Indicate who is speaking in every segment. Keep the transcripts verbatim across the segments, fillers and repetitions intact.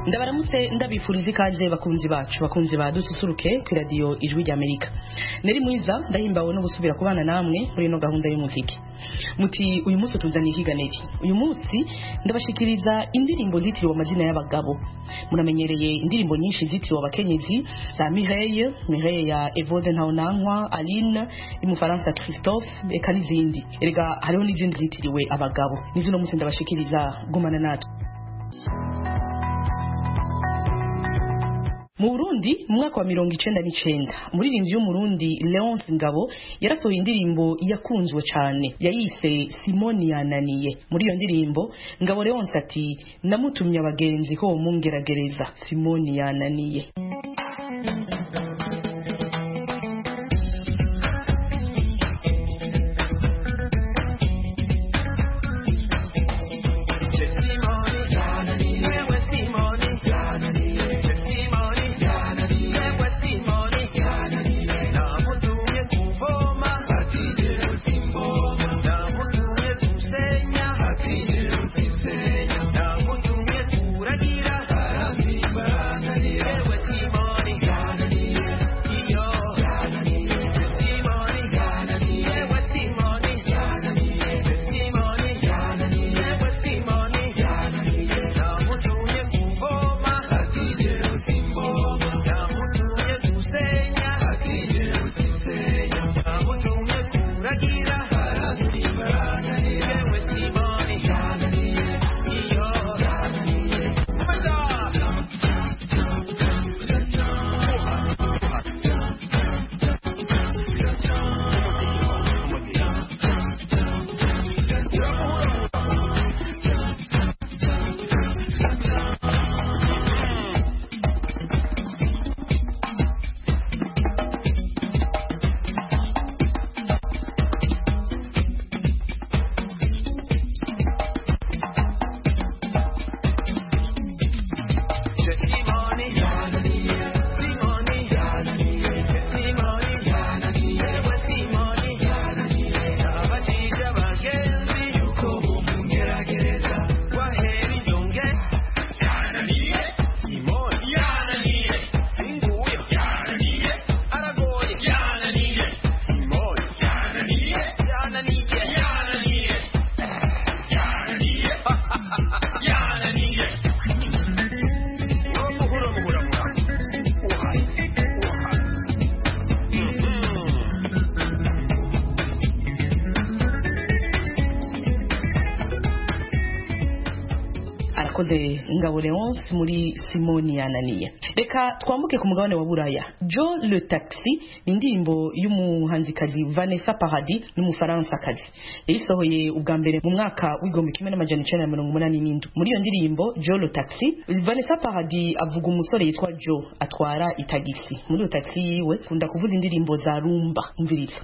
Speaker 1: ndabaramutse ndabifuriza ikaze bakunzi bacu bakunzi ba dususuruke ku radio Ijwi ry'Amerika. Neri mwiza ndahimbawe no gusubira kubana namwe muri no gahunda y'umuziki. Muti uyu munsi tuzaniye ikiganiro. Uyu munsi ndabashikiriza indirimbo zitiriwe amazina y'abagabo. Muramenyereye indirimbo nyinshi zitiriwe abakenyezi za Mireille, Mireille ya Evode Ntahonankwa, Aline, mu Faransa Christophe, eka n'izindi. Erega hariho n'izindi zitiriwe abagabo. Nizo no munsi ndabashikiriza gumana natwe. Mu Burundi mu mwaka wa mirongo icenda n'icenda umuririmbyi w'umurundi Leonce Ngabo yarasohoye indirimbo yakunzwe cyane yayise Simoni yananiye. Muri iyo ndirimbo Ngabo Leonce ati namutumye abagenzi ko mungeragereza Simoni yananiye. Kode Ngabo Leonce muri Simoni yananiye. Reka twambuke ku mugabane wa Buraya. Joe Le Taxi indirimbo y'umuhanzikazi Vanessa Paradis n'umufaransa kazi. Yayisohoye ubwa mbere mu mwaka w'igihumbi kimwe n'amajana icenda na mirongo umunani n'indwi. Muri iyo ndirimbo Joe Le Taxi, Vanessa Paradis avuga umusore yitwa Joe atwara itagisi. Muri iyo taxi yiwe kunda kuvuza indirimbo za rumba. Umviriza.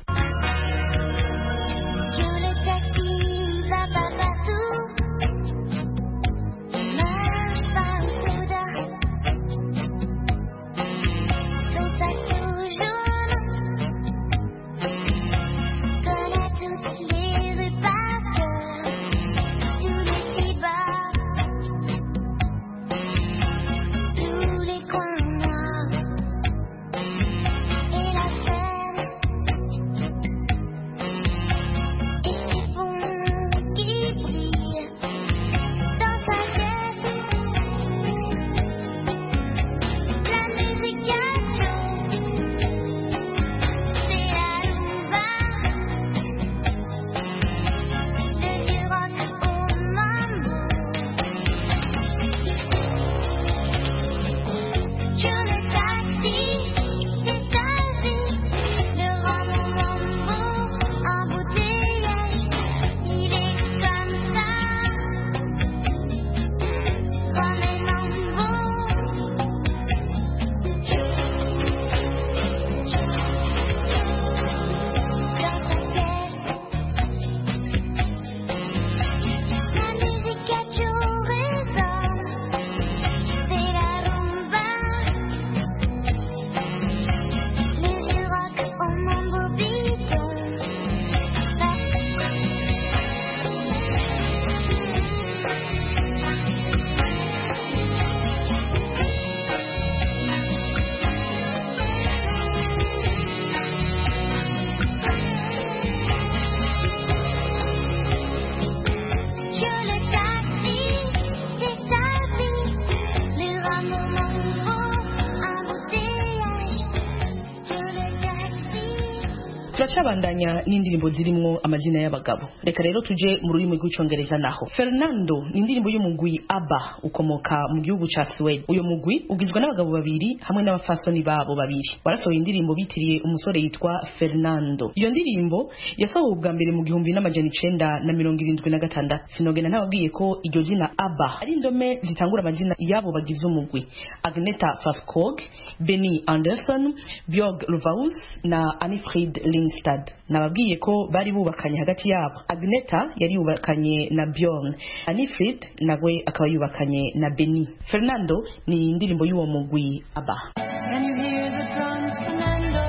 Speaker 1: turacabandanya n'indirimbo zirimwo amazina y'abagabo. Reka rero tuje mu rurimi rw'icongereza naho. Fernando ni indirimbo y'umugwi ABBA ukomoka mu gihugu ca Sweden. Uyo mugwi ugizwe n'abagabo babiri hamwe n'abafasoni babo babiri. Barasohoye indirimbo bitiriye umusore yitwa Fernando. Iyo ndirimbo yasohowe ubwa mbere mu gihumbi n'amajana icenda na mirongo irindwi na gatandatu. Sinogena ntababwiye ko iryo zina ABBA ari indome zitangura amazina yabo bagize umugwi: Agneta Faskog, Benny Andersson, Björg Ulvaeus na Anifrid Lindstad. Nababwiye ko bari bubakanye hagati yabo. Agneta yari yubakanye na Björn, Anifrid nawe akaba yubakanye na Benny. Fernando ni indirimbo y'uwo mugwi ABBA.
Speaker 2: Can you hear the drums, Fernando?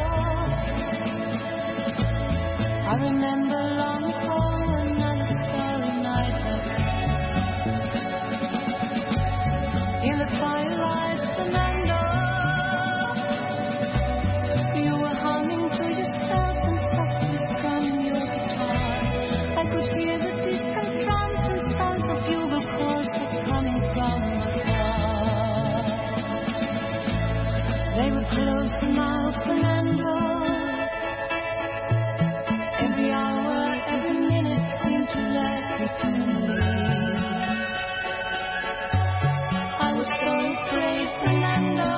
Speaker 2: I remember long ago another starry night in the twilight, Fernando. You were humming to yourself and softly strumming your guitar. I could hear the distant drums and sounds of bugle calls were coming from afar. They were close now, Fernando. Every hour, every minute seemed to last eternally. I was so afraid, Fernando.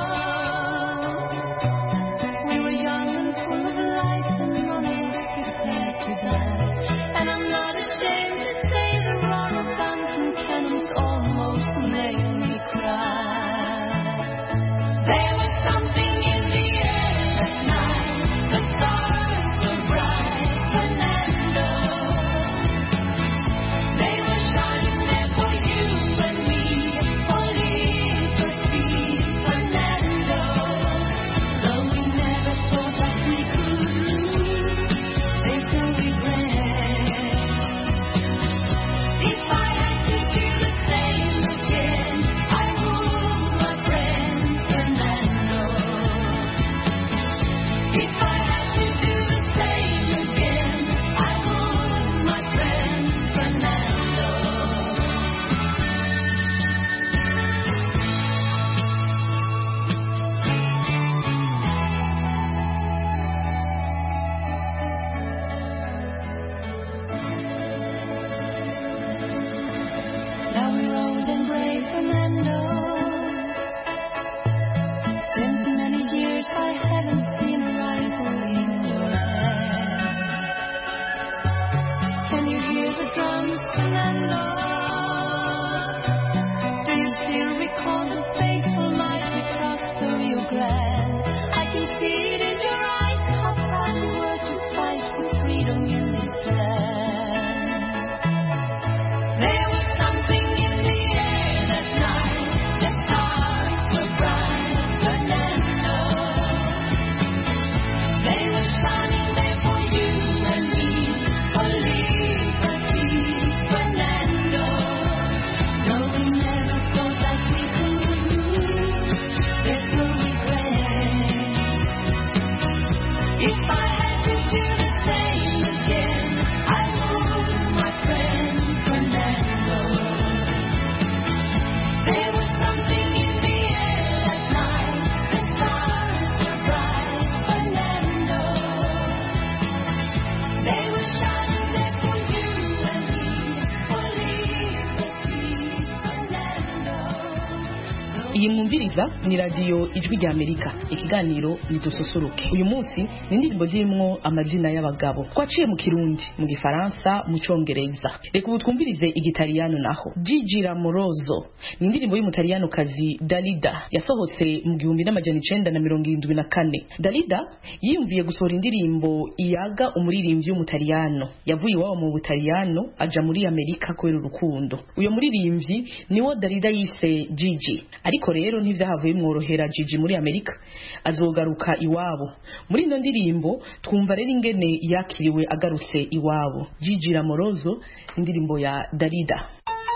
Speaker 2: We were young and full of life, and none of us prepared to die. And I'm not ashamed to say the roar of guns and cannons almost made me cry. There was something in the air that night. The stars were bright, Fernando. They were shining there for you and me, for liberty, Fernando. Though we never thought that we could lose, there's no regret. If I had to do the same again, I would, my friend Fernando. If I had to do the same again, I would, my friend Fernando. Now we're old and gray, Fernando. Since many years I haven't seen a rifle in your hand. Can you hear the drums, Fernando? Do you still recall the fateful night we crossed the Rio Grande? I can see it in your eyes, how proud you were to fight for freedom in this land. There was something in the air that night. The stars were bright, Fernando. They were shining there for you and me, for liberty, Fernando. Though we never thought that we could lose, there's no regret. If I had to do the same again, I would, my friend Fernando. There was something in the air that night. The stars were bright, Fernando. They were shining there for you and me, for liberty, Fernando.
Speaker 1: Iyi mwumviriza ni radio Ijwi rya Amerika. Ikiganiro ni dususuruke. Uyu munsi ni indirimbo zirimwo amazina y'abagabo. Twaciye mu Kirundi, mu Gifaransa, mu Congereza. Reka ubu twumvirize Igitaliyano naho. Gigi Lamoroso ni indirimbo y'umutaliyano kazi Dalida yasohotse mu gihumbi n'amajana icenda na mirongo irindwi na kane. Dalida yiyumviye gusohora indirimbo iyaga umuririmbyi w'umutaliyano. Yavuye iwabo mu Butaliyano aja muri Amerika kubera urukundo. Uyo muririmbyi niwo Dalida yise Gigi. Ariko rero ntivyahavuye mworohera Gigi muri Amerika, azogaruka iwabo. Muri ino ndirimbo twumva rero ingene yakiriwe agarutse iwabo. Gigi Lamoroso, indirimbo ya Dalida.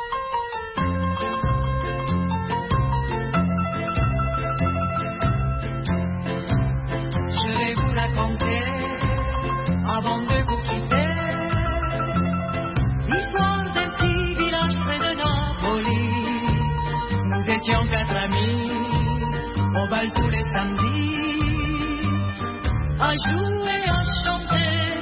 Speaker 2: Je vais vous raconter, avant de vous quitter, l'histoire d'un petit village près de Napoli. Nous étions quatre amis, au bal tous les samedis, à jouer, à chanter,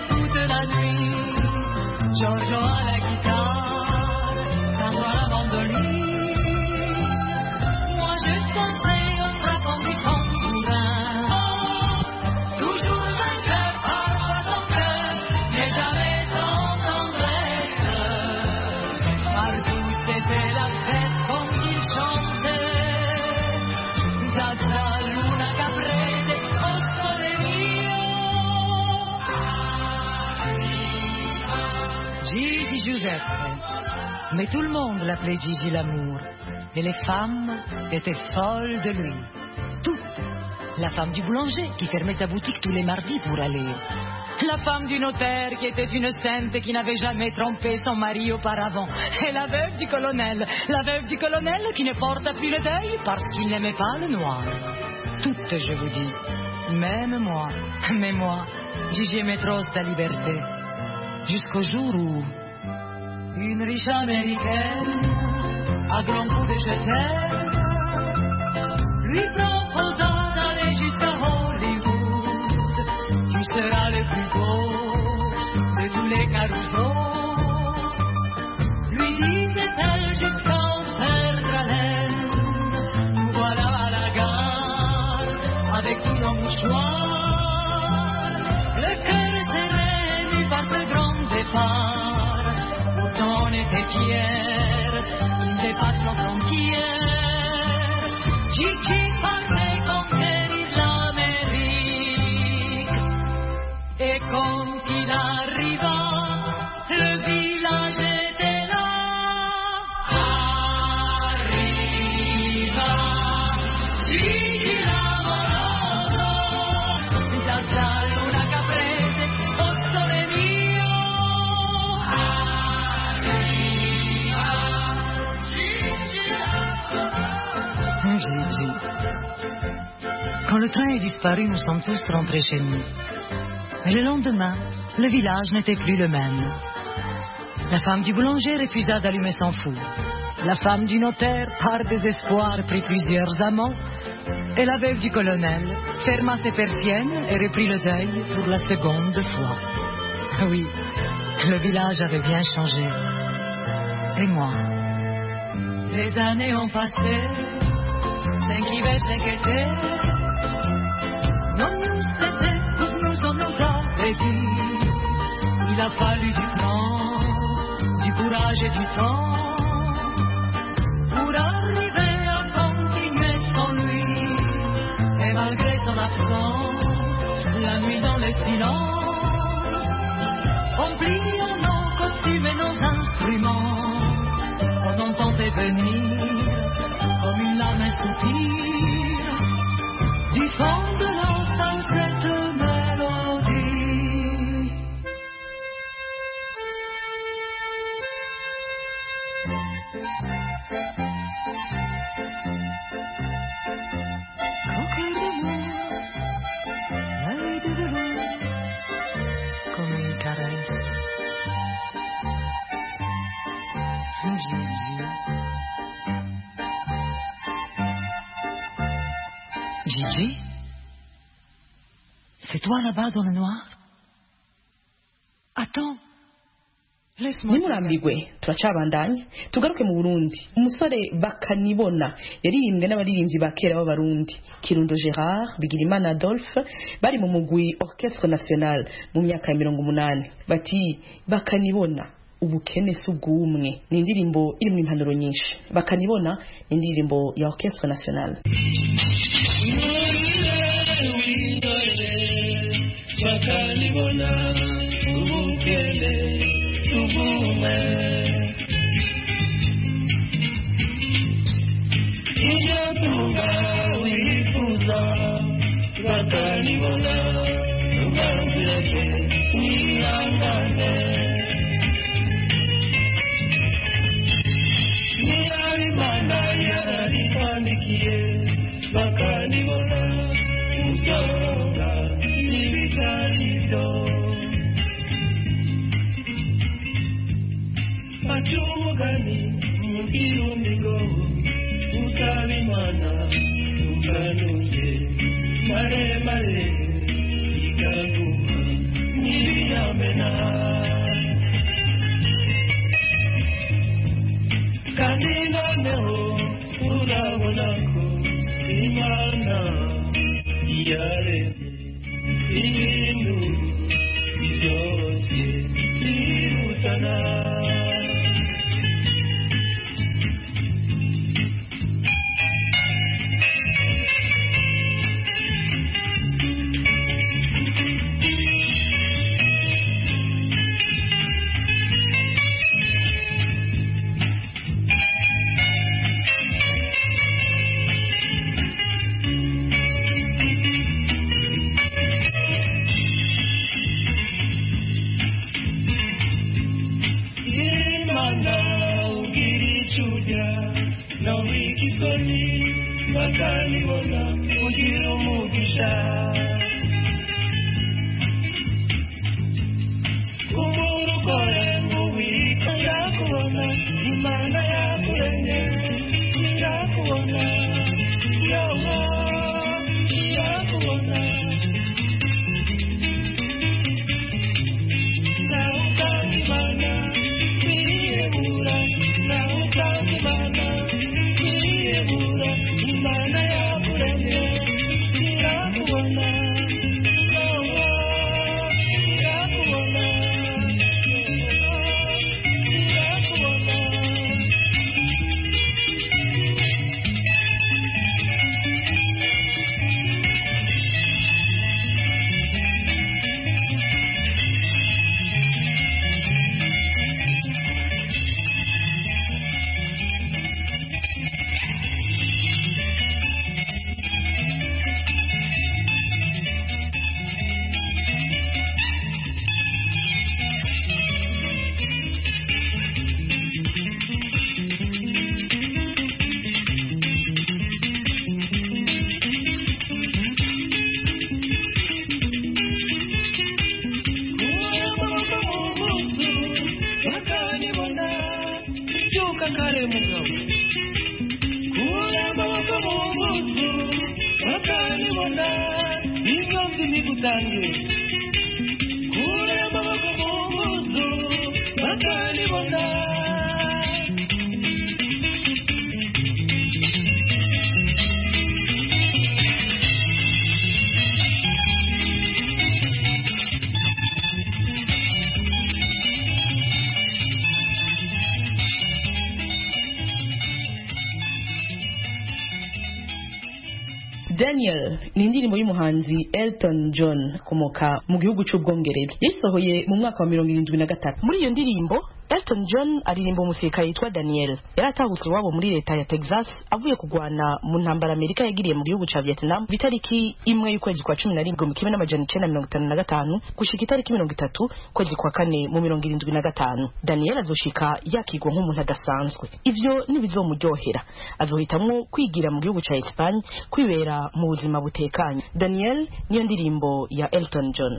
Speaker 3: Giuseppe. Mais tout le monde l'appelait Gigi l'amour. Et les femmes étaient folles de lui. Toutes. La femme du boulanger qui fermait sa boutique tous les mardis pour aller. La femme du notaire qui était une sainte et qui n'avait jamais trompé son mari auparavant. Et la veuve du colonel. La veuve du colonel qui ne porta plus le deuil parce qu'il n'aimait pas le noir. Toutes, je vous dis. Même moi. Mais moi, Gigi aimait trop sa liberté. Jusqu'au jour où une riche américaine, à grands coups de je t'aime, lui proposa d'aller jusqu'à Hollywood. Tu seras le plus beau de tous les carousaux. Lui disait-elle jusqu'en faire haleine. Nous voilà à la gare avec tout nos mouchoirs. Le cœur serré ému par ce grand départ. Pourtant on était fiers qu'il dépasse nos frontières. Gigi partait conquérir l'Amérique. Et quand il arriva, le village était là. Arriva Gigi l'amoroso, senza luna caprese, o sole mio. Arriva Gigi l'amoroso. Gigi. Quand le train est disparu, nous sommes tous rentrés chez nous. Et le lendemain, le village n'était plus le même. La femme du boulanger refusa d'allumer son four. La femme du notaire, par désespoir, prit plusieurs amants. Et la veuve du colonel ferma ses persiennes et reprit le deuil pour la seconde fois. Oui, le village avait bien changé. Et moi? Les années ont passé, cinq hivers, cinq étés. Non, nous, c'était pour nous, on nous avait dit. Il a fallu du temps, du courage et du temps pour arriver à continuer sans lui. Et malgré son absence, la nuit dans le silence, on pliant nos costumes et nos instruments, on entendait venir comme une lame un soupir du fond de l'ensemble cette mélodie. Au cœur de moi, l'œil de devant, comme une caresse. Gigi. Gigi? C'est toi là-bas dans le noir? Attends. Laisse-moi.
Speaker 1: nimurambigwe turacabandanya tugaruke mu Burundi. Umusore Bakanibona yaririmbwe n'abaririmbyi ba kera b'abarundi Kirundo Gerard, Bigirimana Adolphe bari mu mugwi Orchestre National mu myaka ya mirongo umunani. Bati Bakanibona ubukene subwumwe ni indirimbo irimo impanuro nyinshi. Bakanibona ni indirimbo ya Orchestre National.
Speaker 4: Bakanibona ubukene subwumwe ijatunga wifuza. Bakanibona ubanzireke wihangane. Nyirarimana yararifandikiye. Bakanibona uzoronga ibitarizo. Achumugani mukirumigo usabimana ukanuje mare mare ikaguma nibiyamena. Kandi noneho urabonako Imana yaremye ibintu byose birutana. ndakubona umurugore ngubika ndakubona imana yakuremye ndakubona yoho ndakubona nawe utanze imana kwiyebura nawe utanze imana kwiyebura imana yakuremye ndakubona yoho ndakubona
Speaker 1: Daniel ni indirimbo y'umuhanzi Elton John komoka mu gihugu cy'Ubwongereza yasohoye mu mwaka wa mirongo irindwi na gatatu. Muri iyo ndirimbo Elton John aririmba umusirikare yitwa Daniel yaratahutse wabo muri leta ya Texas avuye kugwana mu ntambara Amerika yagiriye mu gihugu ca Vietnam bitariki imwe y'ukwezi kwa cumi na rimwe mu kimwe n'amajana icenda mirongo itanu na gatanu gushika itariki mirongo itatu kwezi kwa kane mu mirongo irindwi na gatanu. Daniel azoshika yakigwa nk'umuntu adasanzwe. Ivyo nibizomuryohera azohitamwo kwigira mu gihugu ca Espagne kwibera mu buzima butekanye. Daniel niyo ndirimbo ya Elton John.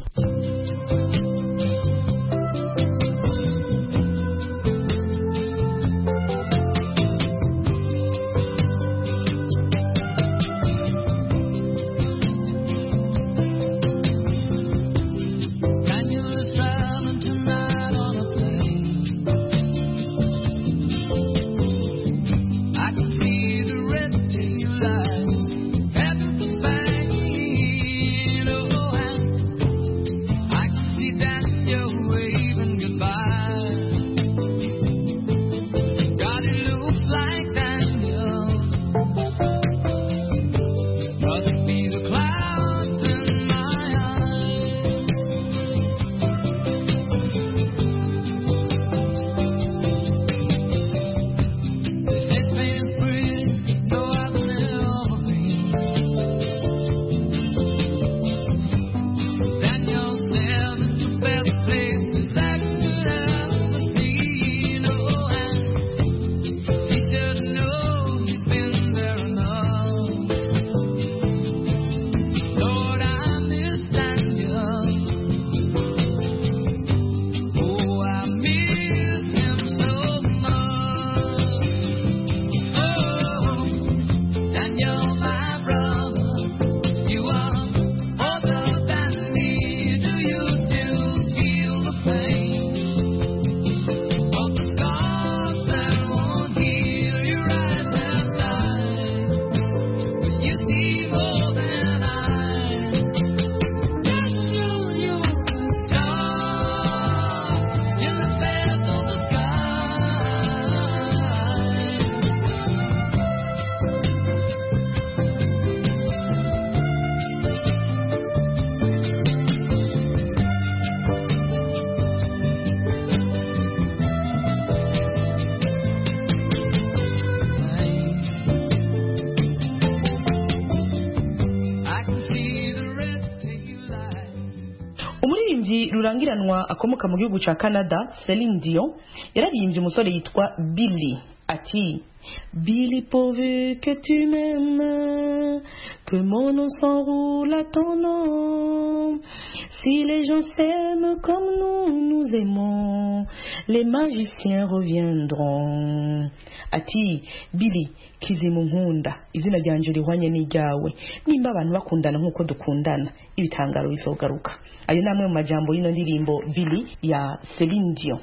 Speaker 1: rurangiranwa akomoka mu gihugu ca Canada Celine Dion yararimbye umusore yitwa Billy ati Billy, pourvu que tu m'aimes, que mon nom s'enroule à ton nom. Si les gens s'aiment comme nous nous aimons, les magiciens reviendront. Ati Billy kizimunkunda, izina ryanje rihwanye n'iryawe, nimba abantu bakundana nk'uko dukundana ibitangaro bizogaruka. Ayo namwe mu majambo y'ino ndirimbo Billy ya Céline Dion.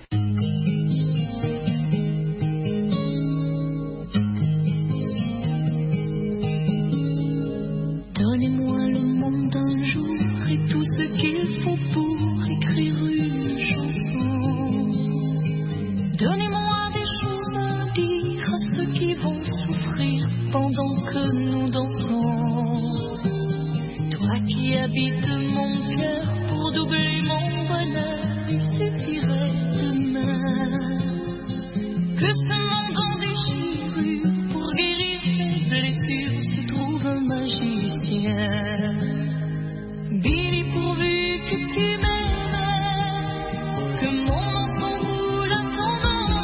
Speaker 2: Donnez-moi le monde d'un jour et tout ce qu'il faut pour écrire une chanson. Donnez-moi des choses à dire à ceux qui vont souffrir pendant que nous dansons. Toi qui habites mon cœur pour doubler mon bonheur, il suffirait demain que ce monde en déchirure pour guérir ses blessures se trouve un magicien. Billy, pourvu que tu m'aimes, que mon nom s'enroule à ton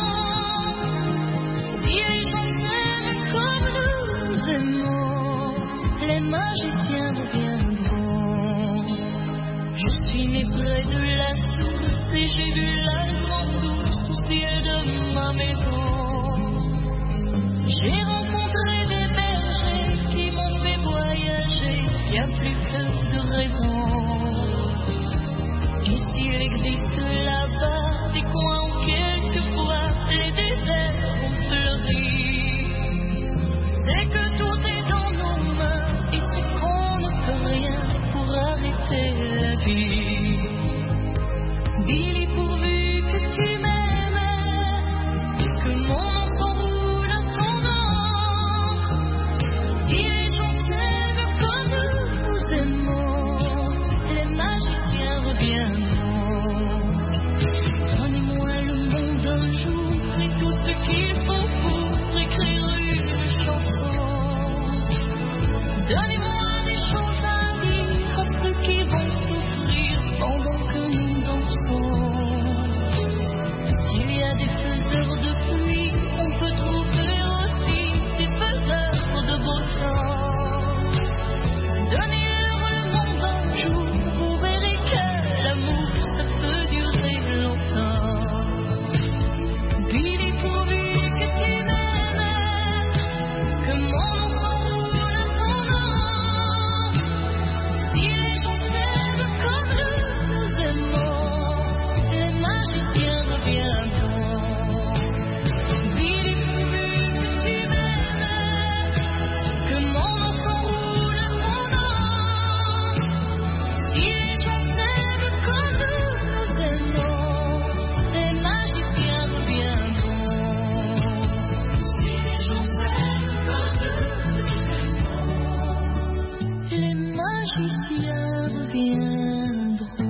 Speaker 2: nom. Si les gens s'aiment comme nous aimons, les magiciens reviendront. Je suis né près de la source et j'ai vu la grande douce au ciel de ma maison. J'ai rencontré des bergers qui m'ont fait voyager, y a plus que de raisons. Et s'il existe là-bas des coins où quelquefois les déserts ont fleuri, c'est que tout est dans nos mains et c'est qu'on ne peut rien pour arrêter la vie. Billy, pourvu que tu m'aimes, que mon nom s'enroule à ton nom. Si les gens s'aiment comme nous nous aimons, les magiciens reviendront. Donnez-moi le monde un jour et tout ce qu'il faut pour écrire une chanson. Donnez-moi des choses à dire à ceux qui vont souffrir pendant que nous dansons. S'il y a des faiseurs de pluie, on peut trouver aussi des faiseurs de beau temps. Donnez-leur le monde un jour, vous verrez que l'amour, ça peut durer longtemps. Billy, pourvu que tu m'aimes, que mon nom s'enroule à ton nom. Si les gens s'aiment comme nous nous aimons, les magiciens reviendront. Billy, pourvu que tu m'aimes, que mon nom s'enroule à ton nom. Si les gens s'aiment comme nous nous aimons, les magiciens reviendront. Si les gens s'aiment comme nous nous aimons, les magiciens reviendront.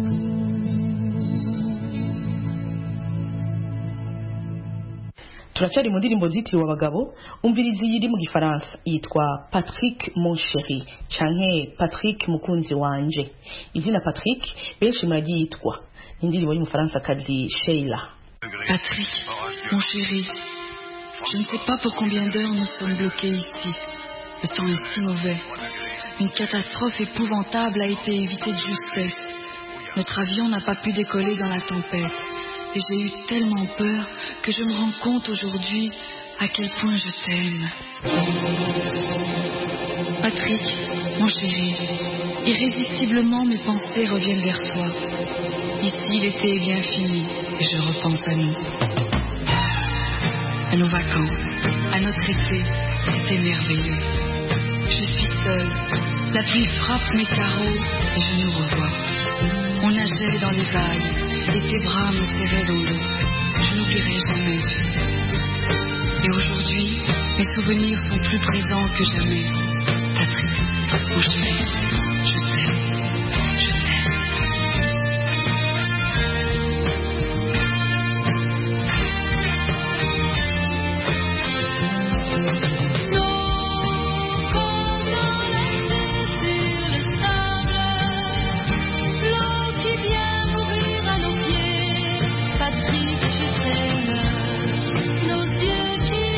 Speaker 1: Turacyari mu ndirimbo zitiriwe abagabo. Umvirizi yiri mu gifaransa yitwa Patrick mon chéri canke Patrick mukunzi wanje. Izina Patrick benshi muragiyitwa. Indirimbo y'umufaransa kazi Sheila.
Speaker 5: Patrick, mon chéri, je ne sais pas pour combien d'heures nous sommes bloqués ici. Le temps est si mauvais. Une catastrophe épouvantable a été évitée de justesse. Notre avion n'a pas pu décoller dans la tempête. Et j'ai eu tellement peur que je me rends compte aujourd'hui à quel point je t'aime. Patrick, mon chéri, irrésistiblement mes pensées reviennent vers toi. Ici, l'été est bien fini et je repense à nous. À nos vacances, à notre été, c'était merveilleux. Je suis seule, la pluie frappe mes carreaux et je nous revois. On nageait dans les vagues et tes bras me serraient dans l'eau. Je n'oublierai jamais, tu sais. Et aujourd'hui, mes souvenirs sont plus présents que jamais. Patrick, mon chéri, je t'aime, je t'aime.
Speaker 2: L'eau comme dans l'été sur le sable, l'eau qui vient mourir à nos pieds. Patrick, je t'aime. Nos yeux qui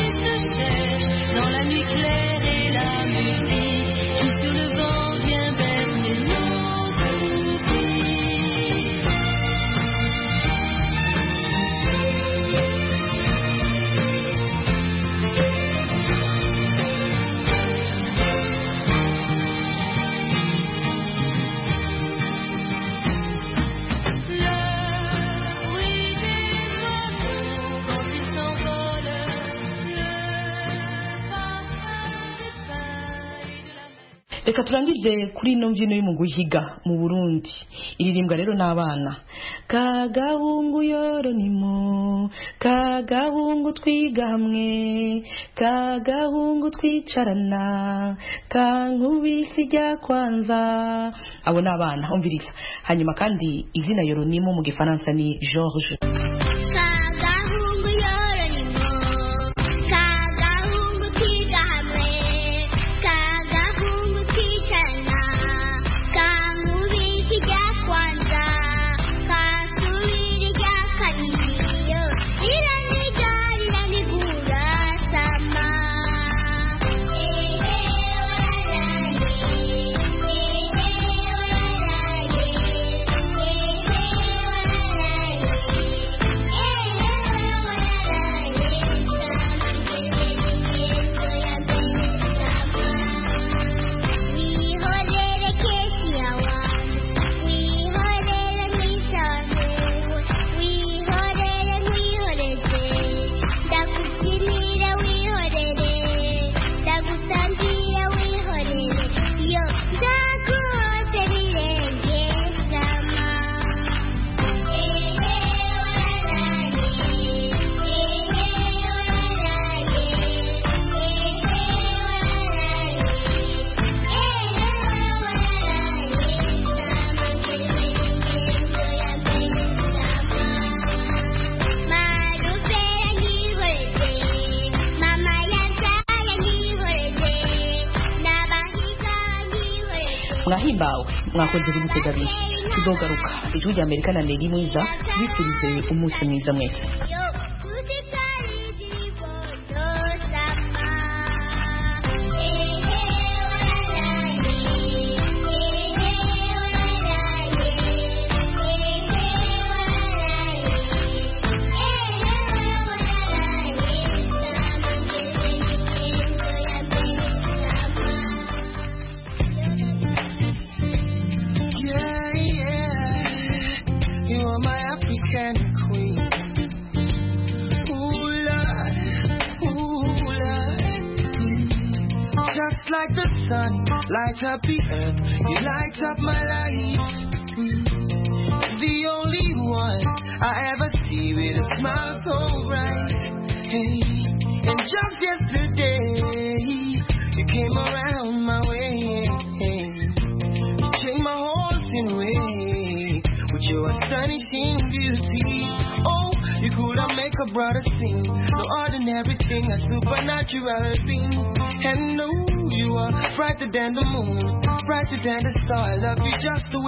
Speaker 1: reka turangize kuri ino mbyino yo mu guhiga mu Burundi iririmbwa rero n'abana. Kagahungu yoronimo kagahungu twiga hamwe kagahungu twicarana kankubisi rya kwanza. Abo n'abana umviriza. Hanyuma kandi izina yoronimo mu gifaransa ni George. Mwahimbawe mwakoze kudutega abiri. Tuzogaruka ijwi rya Amerika na Neri Mwiza bifurize umunsi mwiza mwese.
Speaker 4: Like the sun, light up the earth, you light up my life. The only one I ever see with a smile so bright. Hey, and just yesterday, you came around my way. You changed my whole scenery with your astonishing beauty. Oh, you could have make a brother sing. No ordinary thing, a supernatural being. And no, you are brighter than the moon, brighter than the star. I love you just the way